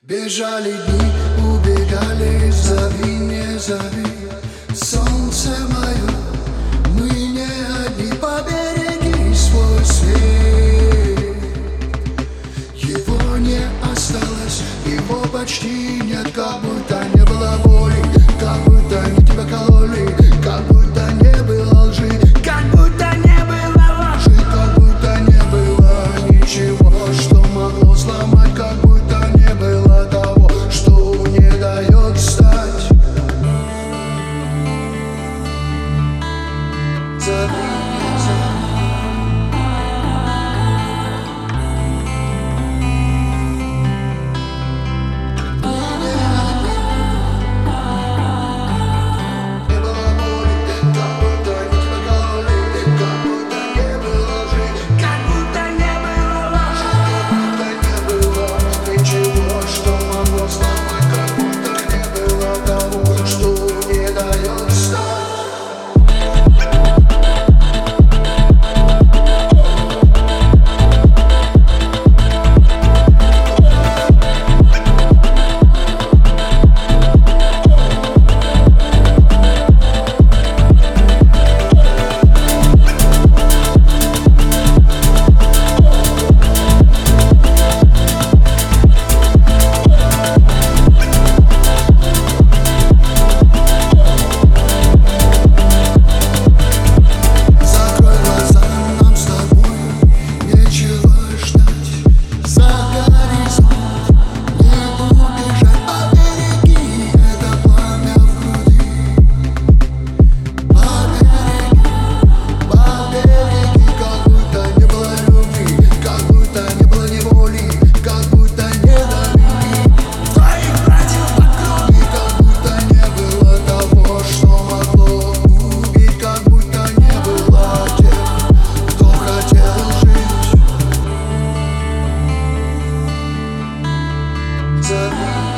Бежали дни, убегали, зови, не зови. Солнце мое, мы не одни, побереги свой свет. Его не осталось, его почти нет, как будто не было боли, как будто не тебя кололи, как будто не было лжи, как будто не было ложи, как будто не было ничего, что могло сломать, как будто не было того, что не дает встать. Зови, не зови. Zerwij.